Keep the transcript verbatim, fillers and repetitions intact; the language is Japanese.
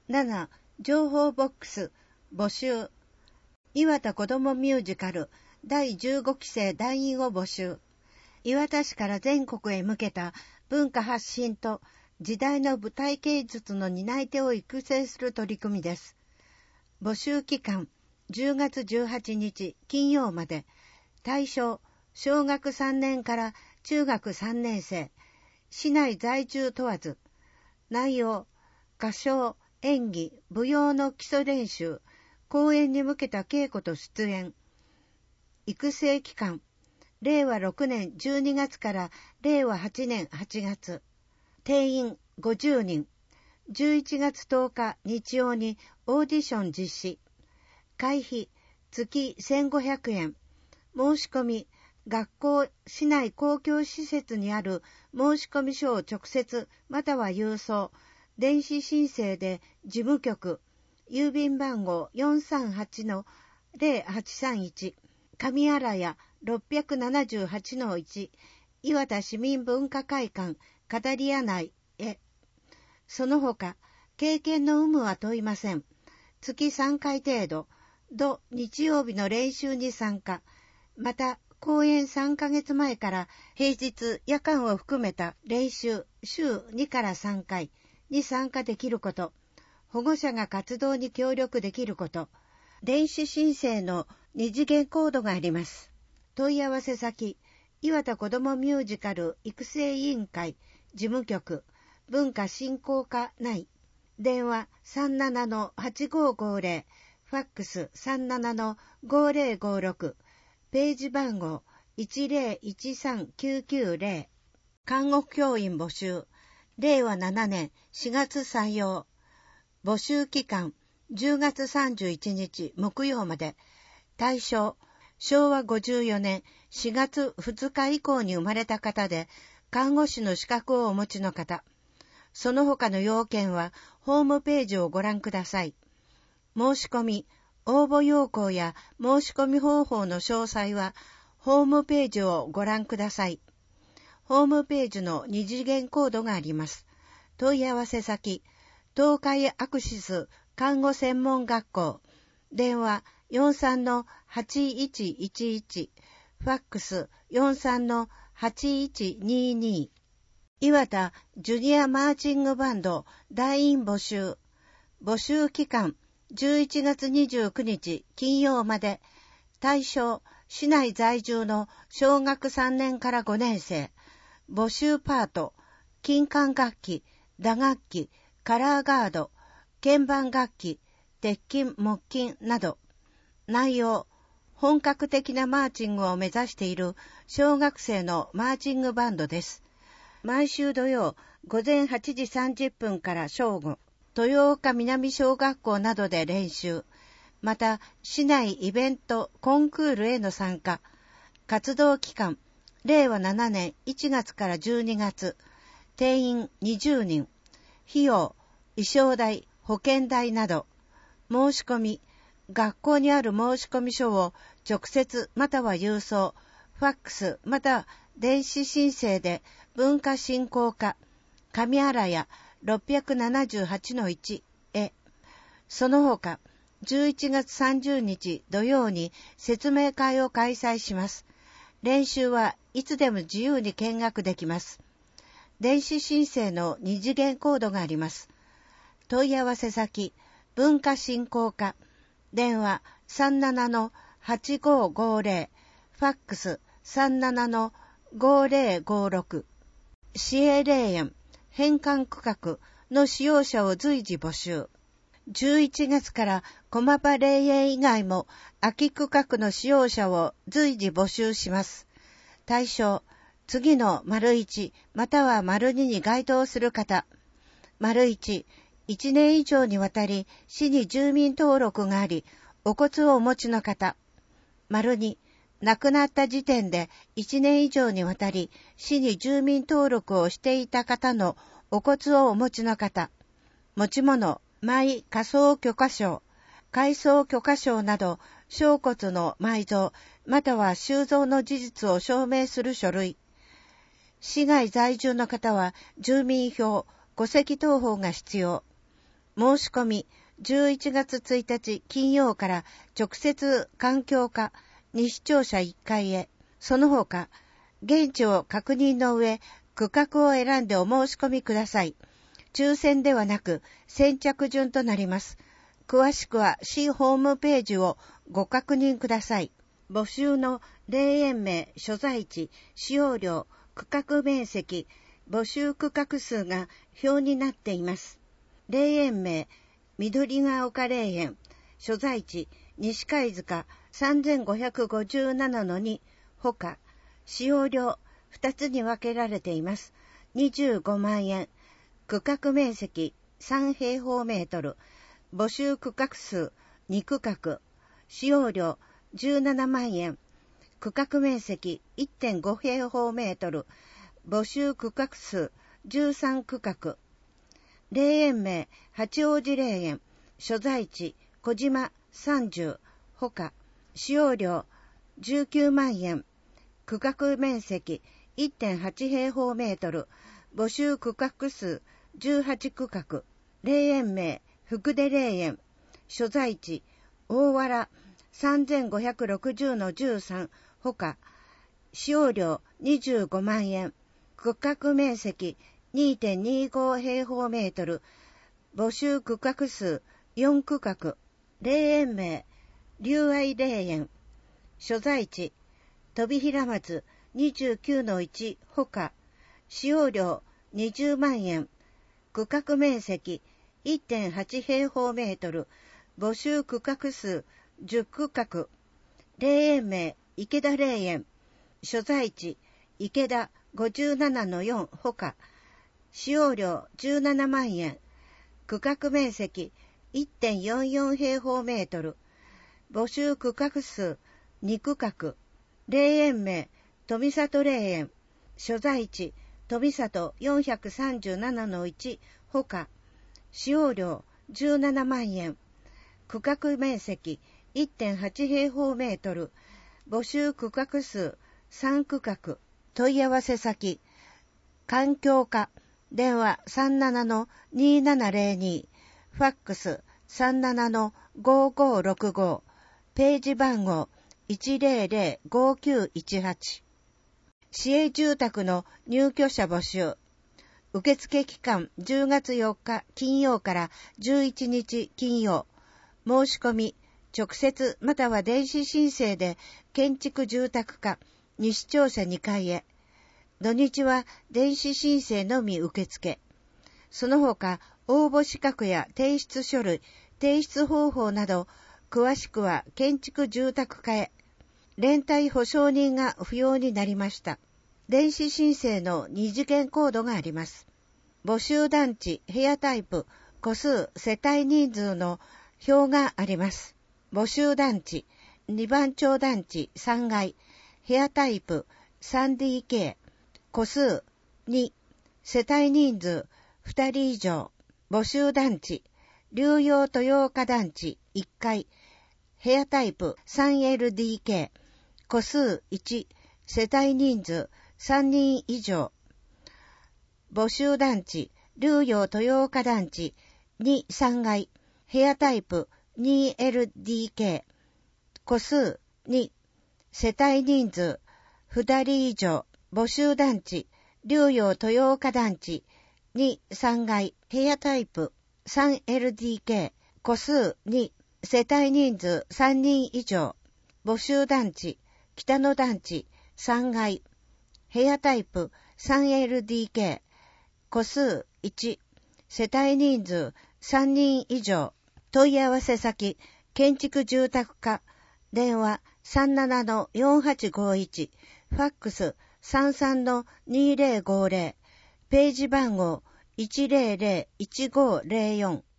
なな. 情報ボックス募集。岩田子どもミュージカルだいじゅうごきせい団員を募集。岩田市から全国へ向けた文化発信と時代の舞台芸術の担い手を育成する取り組みです。募集期間じゅうがつじゅうはちにち金曜まで。対象小学さんねんから中学さんねんせい、市内在住問わず。内容歌唱、演技、舞踊の基礎練習、公演に向けた稽古と出演。育成期間れいわろくねんじゅうにがつかられいわはちねんはちがつ。定員ごじゅうにん。じゅういちがつとおか日曜にオーディション実施。会費月せんごひゃくえん。申し込み学校、市内公共施設にある申込書を直接または郵送、電子申請で事務局、郵便番号 よんさんはちのぜろはちさんいち、上新谷 ろっぴゃくななじゅうはちのいち、岩田市民文化会館語り屋内へ。その他、経験の有無は問いません。月さんかい程度、土日曜日の練習に参加、また、公演さんかげつまえから平日夜間を含めた練習週にからさんかいに参加できること、保護者が活動に協力できること、電子申請の二次元コードがあります。問い合わせ先、岩田子どもミュージカル育成委員会事務局文化振興課内。電話 さんななのはちごごぜろ、ファックス さんななのごぜろごろく、ページ番号 いちぜろいちさんきゅうきゅうぜろ。看護教員募集。れいわななねんしがつ採用。募集期間じゅうがつさんじゅういちにち木曜まで。対象しょうわごじゅうよねんしがつふつか以降に生まれた方で、看護師の資格をお持ちの方。その他の要件はホームページをご覧ください。申し込み、応募要項や申し込み方法の詳細はホームページをご覧ください。ホームページの二次元コードがあります。問い合わせ先、東海アクシス看護専門学校。電話 よんさんのはちいちいちいち、ファックス よんさんのはちいちにに。岩田ジュニアマーチングバンド団員募集。募集期間じゅういちがつにじゅうくにち金曜まで。対象市内在住の小学さんねんからごねんせい。募集パート金管楽器、打楽器、カラーガード、鍵盤楽器、鉄琴、木琴など。内容本格的なマーチングを目指している小学生のマーチングバンドです。毎週土曜ごぜんはちじさんじゅっぷんから正午、豊岡南小学校などで練習。また、市内イベント、コンクールへの参加。活動期間、れいわななねんいちがつからじゅうにがつ。定員にじゅうにん。費用、衣装代、保険代など。申し込み、学校にある申込書を直接または郵送、ファックスまたは電子申請で文化振興課、上新谷 ろっぴゃくななじゅうはちのいち へ。その他、じゅういちがつさんじゅうにち土曜に説明会を開催します。練習はいつでも自由に見学できます。電子申請の二次元コードがあります。問い合わせ先、文化振興課。電話 さんななのはちごごぜろ、ファックス さんななのごぜろごろく。市営霊園、返還区画の使用者を随時募集。じゅういちがつから駒場霊園以外も空き区画の使用者を随時募集します。対象、次の丸いちまたは丸にに該当する方。丸いち、いちねん以上にわたり市に住民登録があり、お骨をお持ちの方。丸に、亡くなった時点でいちねん以上にわたり市に住民登録をしていた方のお骨をお持ちの方。持ち物、埋火葬許可証、改葬許可証など、小骨の埋蔵、または収蔵の事実を証明する書類。市外在住の方は住民票、戸籍謄本が必要。 申し込みじゅういちがつついたち金曜から直接環境課西庁舎いっかいへ。その他、現地を確認の上、区画を選んでお申し込みください。抽選ではなく先着順となります。詳しくは市ホームページをご確認ください。募集の霊園名、所在地、使用料、区画面積、募集区画数が表になっています。霊園名、緑が丘霊園、所在地、西貝塚 さんぜんごひゃくごじゅうななのに ほか、使用料ふたつに分けられています。にじゅうごまんえん、区画面積さんへいほうメートル、募集区画数に区画、使用料じゅうななまんえん、区画面積 いってんごへいほうメートル、募集区画数じゅうさん区画、霊園名、八王子霊園、所在地、小島さんじゅう、ほか、使用料じゅうきゅうまんえん、区画面積 いってんはちへいほうメートル、募集区画数じゅうはち区画、霊園名、福出霊園、所在地、大原 さんぜんごひゃくろくじゅうのじゅうさん、ほか、使用料にじゅうごまんえん、区画面積 にてんにごへいほうメートル、募集区画数よん区画、霊園名、龍愛霊園、所在地、飛平松 にじゅうきゅうのいち ほか、使用料にじゅうまんえん、区画面積 いってんはちへいほうメートル、募集区画数じゅっ区画、霊園名、池田霊園、所在地、池田 ごじゅうななのよん ほか、使用料じゅうななまんえん、区画面積 いってんよんよんへいほうメートル、募集区画数に区画、霊園名、富里霊園、所在地、富里よんひゃくさんじゅうななのいち、ほか、使用料じゅうななまんえん、区画面積 いってんはちへいほうメートル、募集区画数さん区画、問い合わせ先、環境課、電話 さんななのにーななぜろに、ファックス さんななのごーごーろくご、ページ番号 いちぜろぜろごきゅういちはち。市営住宅の入居者募集。受付期間じゅうがつよっか金曜からじゅういちにち金曜。申し込み、直接または電子申請で建築住宅課西庁舎にかいへ。土日は電子申請のみ受付。その他、応募資格や提出書類、提出方法など、詳しくは建築住宅課へ。連帯保証人が不要になりました。電子申請の二次元コードがあります。募集団地、部屋タイプ、戸数、世帯人数の表があります。募集団地、にばん町団地さんがい、部屋タイプ スリーディーケー、戸数に、世帯人数ふたり以上、募集団地、龍陽豊岡団地いっかい、部屋タイプ スリーエルディーケー、戸数いち、世帯人数さんにん以上、募集団地、龍陽豊岡団地に、さんがい、部屋タイプ にエルディーケー、戸数に、世帯人数ふたり以上、募集団地、龍陽豊岡団地に、さんがい、部屋タイプ スリーエルディーケー、戸数に、世帯人数さんにん以上、募集団地、北野団地さんがい、部屋タイプ スリーエルディーケー、戸数いち、世帯人数さんにん以上、問い合わせ先、建築住宅課、電話 さんななのよんはちごいち、ファックス さんさんのにぜろごぜろ、ページ番号 いちぜろぜろいちごぜろよん。